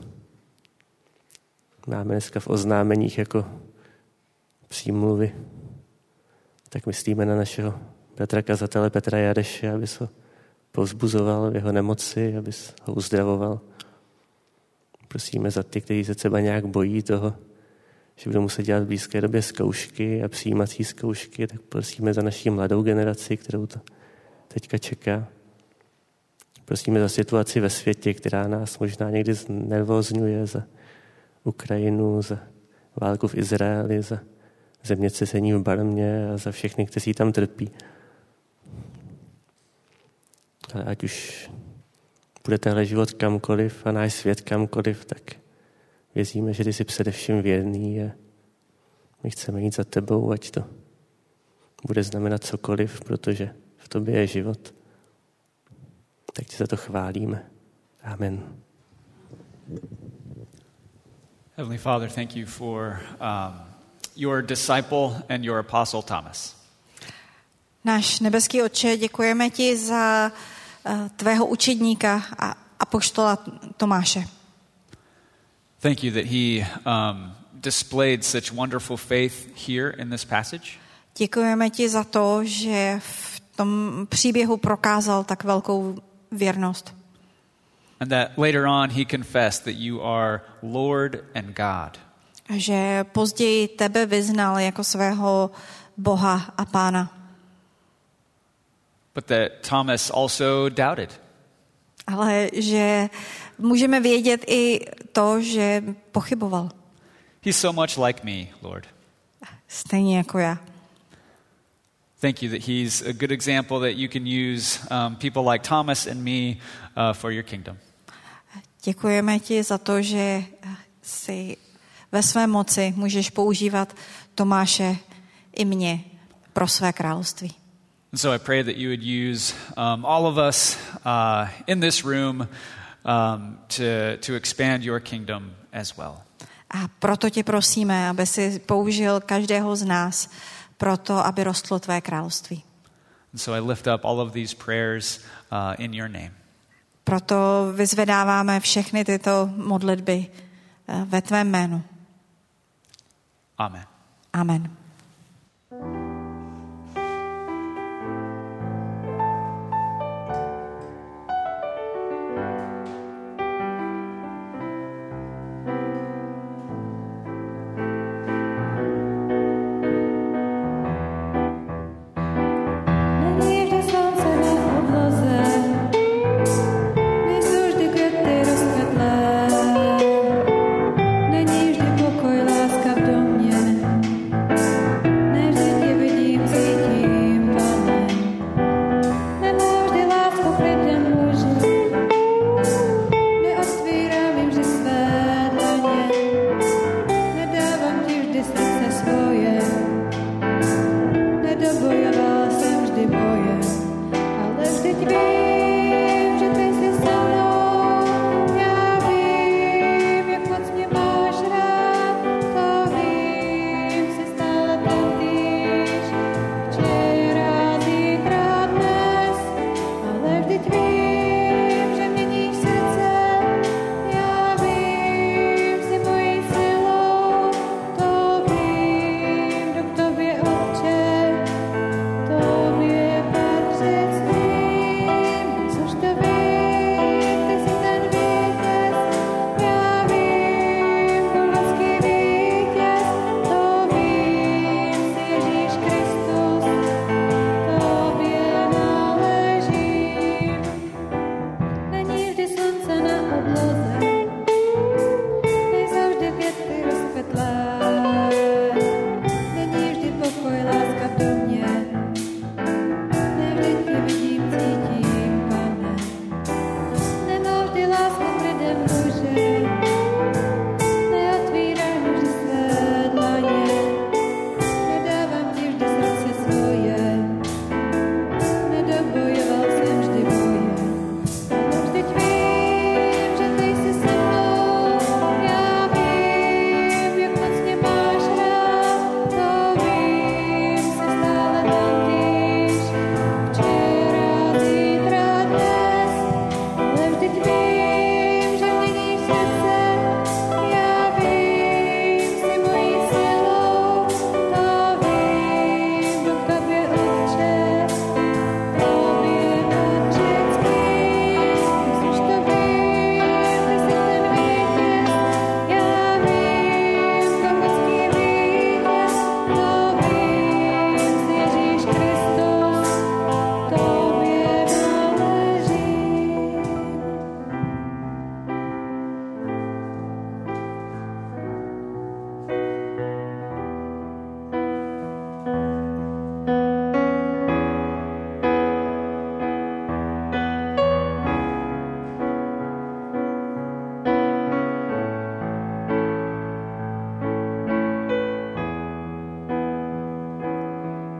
máme dneska v oznámeních jako přímluvy. Tak myslíme na našeho bratra kazatele Petra Jareše, aby se ho povzbuzoval v jeho nemoci, aby ho uzdravoval. Prosíme za ty, kteří se třeba nějak bojí toho, že budou muset dělat v blízké době zkoušky a přijímací zkoušky, tak prosíme za naši mladou generaci, kterou to teďka čeká. Prosíme za situaci ve světě, která nás možná někdy znervózňuje, za Ukrajinu, za válku v Izraeli, za zemětřesení v Barmě a za všechny, kteří tam trpí. Ale ať už bude tenhle život kamkoliv a náš svět kamkoliv, tak věříme, že ty jsi především věrný a my chceme jít za tebou, ať to bude znamenat cokoliv, protože v tobě je život. Tak ti za to chválíme. Amen. Heavenly Father, thank you for um, your disciple and your apostle Thomas. Náš nebeský Otče, děkujeme ti za uh, tvého učedníka a apoštola Tomáše. Thank you that he um, displayed such wonderful faith here in this passage. Děkujeme ti za to, že v tom příběhu prokázal tak velkou věrnost. And that later on he confessed that you are Lord and God. A že později tebe vyznal jako svého Boha a Pána. But that Thomas also doubted. Ale že můžeme vědět i to, že pochyboval. He's so much like me, Lord. Stejně jako já. Thank you that he's a good example that you can use um, people like Thomas and me uh, for your kingdom. Děkujeme ti za to, že si ve své moci můžeš používat Tomáše i mě pro své království. And so I pray that you would use um, all of us uh, in this room um, to, to expand your kingdom as well. A proto tě prosíme, aby si použil každého z nás proto, aby rostlo tvé království. And so I lift up all of these prayers uh, in your name. Proto vyzvedáváme všechny tyto modlitby uh, ve tvém jménu. Amen. Amen. Není vždy pokoj, láska v domě.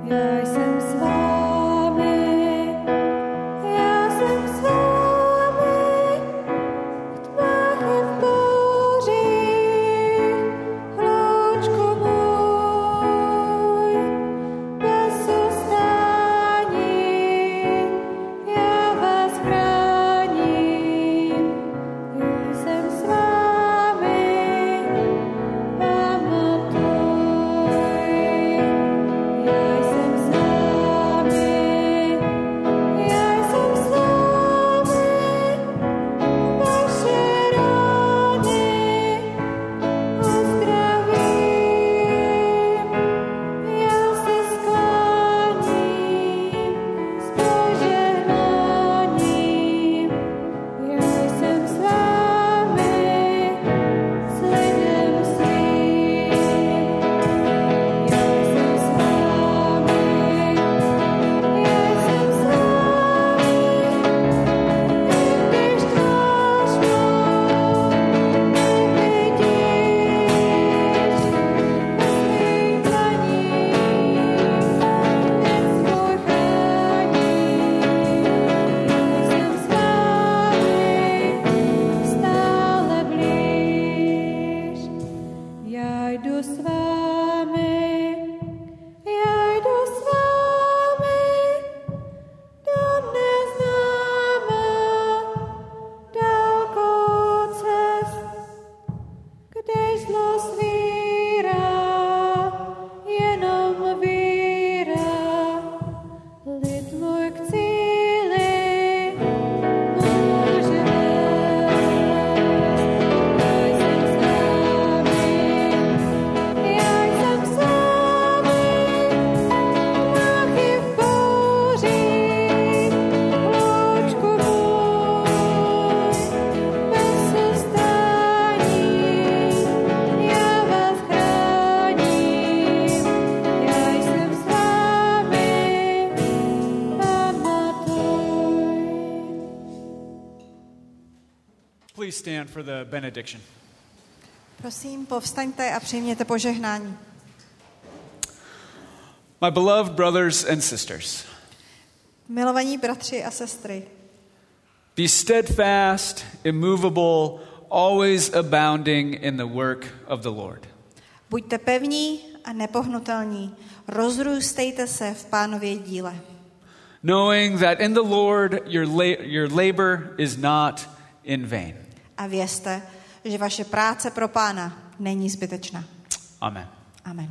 Please stand for the benediction. Prosím, povstaňte a přijměte požehnání. My beloved brothers and sisters, Milovaní bratři a sestry, be steadfast, immovable, always abounding in the work of the Lord. buďte pevní a nepohnutelní, rozrůstejte se v Pánově díle. Knowing that in the Lord your la- your labor is not in vain. A vězte, že vaše práce pro Pána není zbytečná. Amen. Amen.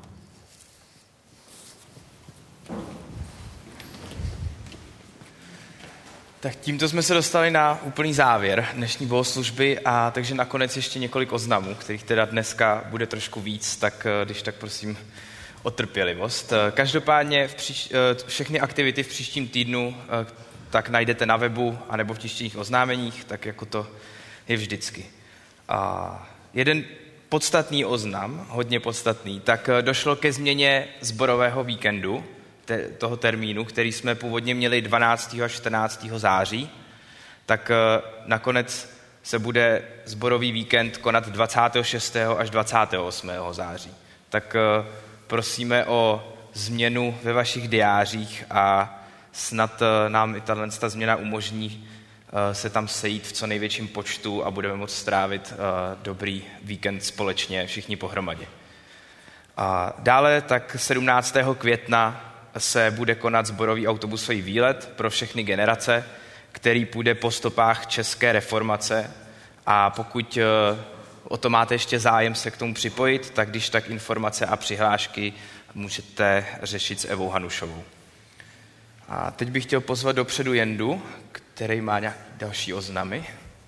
Tak tímto jsme se dostali na úplný závěr dnešní bohoslužby a takže nakonec ještě několik oznamů, kterých teda dneska bude trošku víc, tak když tak prosím o trpělivost. Každopádně v příš- všechny aktivity v příštím týdnu tak najdete na webu anebo v tištěných oznámeních, tak jako to je vždycky. A jeden podstatný oznam, hodně podstatný, tak došlo ke změně sborového víkendu, te, toho termínu, který jsme původně měli dvanáctého až čtrnáctého září, tak nakonec se bude sborový víkend konat dvacátého šestého až dvacátého osmého září. Tak prosíme o změnu ve vašich diářích a snad nám i tato změna umožní se tam sejít v co největším počtu a budeme moct strávit dobrý víkend společně všichni pohromadě. A dále tak sedmnáctého května se bude konat sborový autobusový výlet pro všechny generace, který půjde po stopách České reformace a pokud o to máte ještě zájem se k tomu připojit, tak když tak informace a přihlášky můžete řešit s Evou Hanušovou. A teď bych chtěl pozvat dopředu Jendu, který má nějaké další oznamy.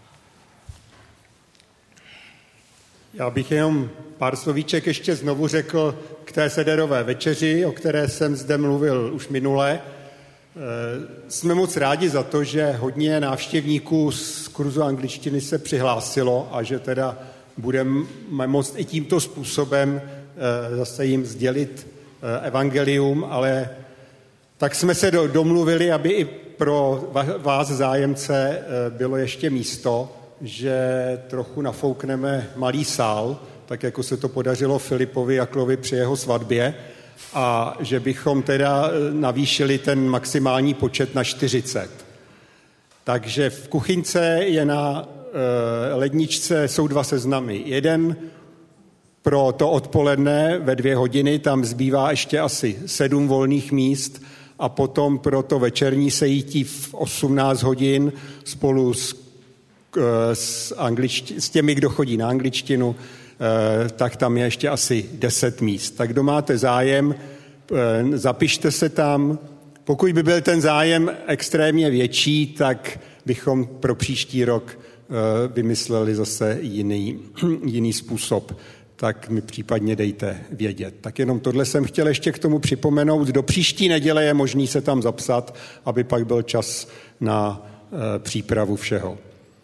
Já bych jenom pár slovíček ještě znovu řekl k té sederové večeři, o které jsem zde mluvil už minule. Jsme moc rádi za to, že hodně návštěvníků z kurzu angličtiny se přihlásilo a že teda budeme moct i tímto způsobem zase jim sdělit evangelium, ale tak jsme se domluvili, aby i pro vás zájemce bylo ještě místo, že trochu nafoukneme malý sál, tak jako se to podařilo Filipovi Jaklovi při jeho svatbě a že bychom teda navýšili ten maximální počet na čtyřicet. Takže v kuchyňce je na ledničce, jsou dva seznamy. Jeden pro to odpoledne ve dvě hodiny, tam zbývá ještě asi sedm volných míst a potom pro to večerní sejítí v osmnáct hodin spolu s, s, angličti, s těmi, kdo chodí na angličtinu, tak tam je ještě asi deset míst. Tak kdo máte zájem, zapište se tam. Pokud by byl ten zájem extrémně větší, tak bychom pro příští rok vymysleli zase jiný, jiný způsob. Tak mi případně dejte vědět. Tak jenom tohle jsem chtěl ještě k tomu připomenout. Do příští neděle je možný se tam zapsat, aby pak byl čas na e, přípravu všeho.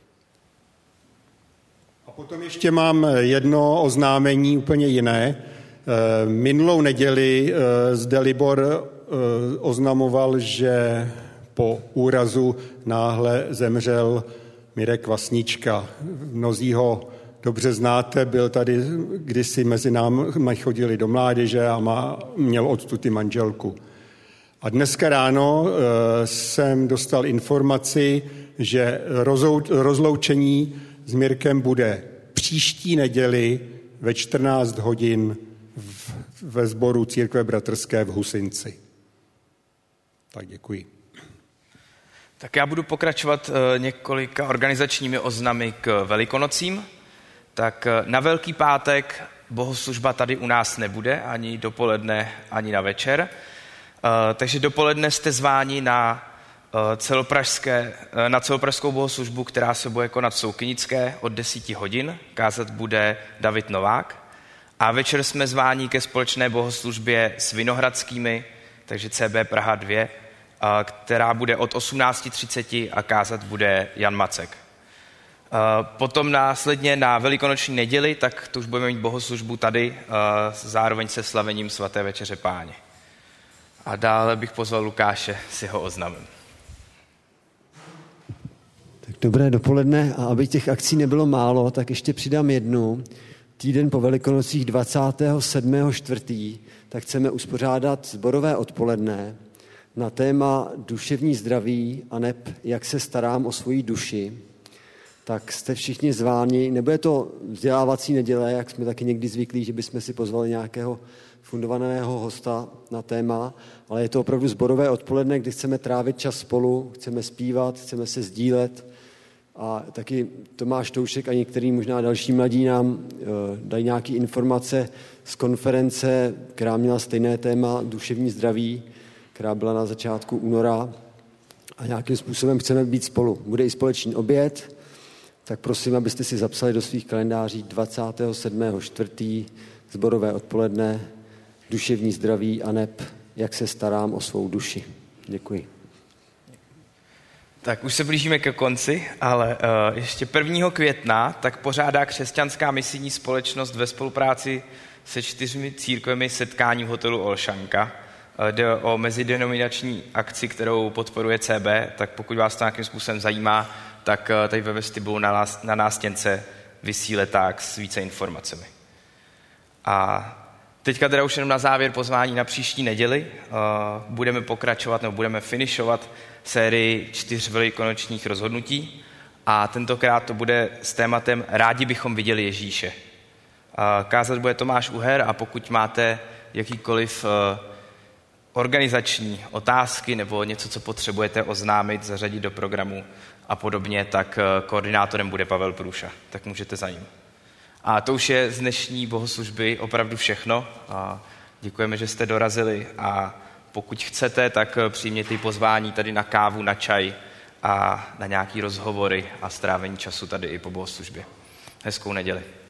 A potom ještě mám jedno oznámení úplně jiné. E, minulou neděli e, zde Libor e, oznamoval, že po úrazu náhle zemřel Mirek Vasnička. Mnozí ho dobře znáte, byl tady kdysi mezi námi, chodili do mládeže a má, měl odtud i manželku. A dneska ráno e, jsem dostal informaci, že rozou, rozloučení s Mirkem bude příští neděli ve čtrnáct hodin v, ve sboru Církve bratrské v Husinci. Tak děkuji. Tak já budu pokračovat e, několika organizačními oznamy k Velikonocím. Tak na Velký pátek bohoslužba tady u nás nebude, ani dopoledne, ani na večer. Takže dopoledne jste zváni na, celopražské, na celopražskou bohoslužbu, která se bude konat v Soukynické od deset hodin. Kázat bude David Novák. A večer jsme zváni ke společné bohoslužbě s Vinohradskými, takže C B Praha dva, která bude od osmnáct třicet a kázat bude Jan Macek. Potom následně na Velikonoční neděli, tak to už budeme mít bohoslužbu tady, zároveň se slavením svaté večeře Páně. A dále bych pozval Lukáše s jeho oznamem. Tak dobré dopoledne a aby těch akcí nebylo málo, tak ještě přidám jednu. Týden po Velikonocích dvacátého sedmého čtvrtého tak chceme uspořádat sborové odpoledne na téma duševní zdraví a neb jak se starám o svoji duši. Tak jste všichni zváni. Nebude to vzdělávací neděle, jak jsme taky někdy zvyklí, že bychom si pozvali nějakého fundovaného hosta na téma, ale je to opravdu sborové odpoledne, kdy chceme trávit čas spolu, chceme zpívat, chceme se sdílet a taky Tomáš Toušek a některý možná další mladí nám e, dají nějaké informace z konference, která měla stejné téma duševní zdraví, která byla na začátku února a nějakým způsobem chceme být spolu. Bude i společný oběd, tak prosím, abyste si zapsali do svých kalendáří dvacátého sedmého čtvrtého sborové odpoledne duševní zdraví a neb jak se starám o svou duši. Děkuji. Tak už se blížíme ke konci, ale uh, ještě prvního května tak pořádá Křesťanská misijní společnost ve spolupráci se čtyřmi církvemi setkání v hotelu Olšanka. Uh, jde o mezidenominační akci, kterou podporuje C B, tak pokud vás to nějakým způsobem zajímá, tak uh, tady ve vestibulu na, na nástěnce visí leták s více informacemi. A teďka teda už jenom na závěr pozvání na příští neděli. Uh, budeme pokračovat nebo budeme finišovat sérii čtyř velikonočních rozhodnutí a tentokrát to bude s tématem Rádi bychom viděli Ježíše. Uh, kázat bude Tomáš Uher a pokud máte jakýkoliv uh, organizační otázky nebo něco, co potřebujete oznámit, zařadit do programu a podobně, tak uh, koordinátorem bude Pavel Průša. Tak můžete za ním. A to už je z dnešní bohoslužby opravdu všechno. A děkujeme, že jste dorazili a pokud chcete, tak přijměte pozvání tady na kávu, na čaj a na nějaký rozhovory a strávení času tady i po bohoslužbě. Hezkou neděli.